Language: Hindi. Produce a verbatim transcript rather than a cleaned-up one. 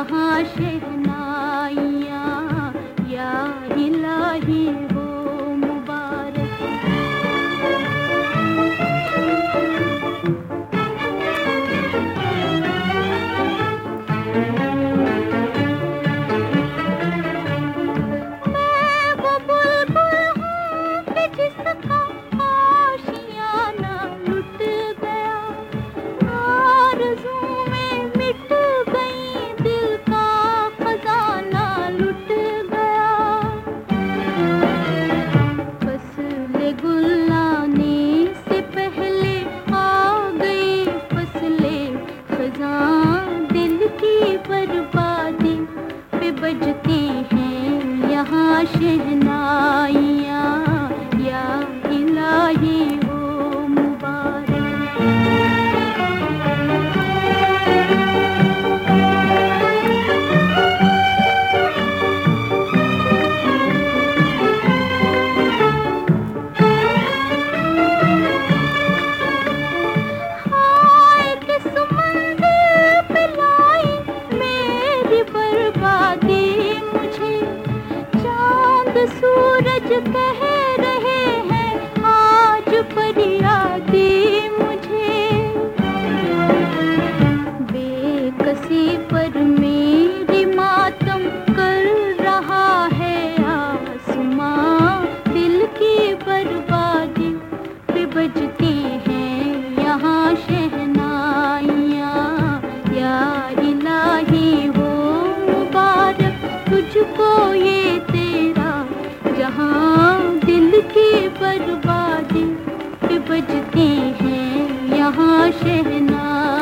यहाँ शहनाइयाँ, या इलाही हो मुबारक। मैं वो बुलबुल हूँ कि जिसका आशियाना लुट गया, आरज़ू में मिट गई, दिल का खजाना लुट गया। फसले गुल लाने से पहले आ गई फसले खज़ां, दिल की बर्बादी पे बजती हैं यहाँ शहनाइयाँ, या इलाही हो मुबारक। हाय किस मंज़िल पे लाई मेरी बर्बादी मुझे, चाँद सूरज कह रहे हैं आज फरियादी मुझे। बेकसी पर मेरी मातम कर रहा है आसमां, दिल की बर्बादी पे बजती हैं यहाँ शहनाइयाँ, या इलाही हो मुबारक तुझको ये तेरा जहाँ, दिल की बर्बादी पे बजती हैं यहाँ शहनाइयाँ।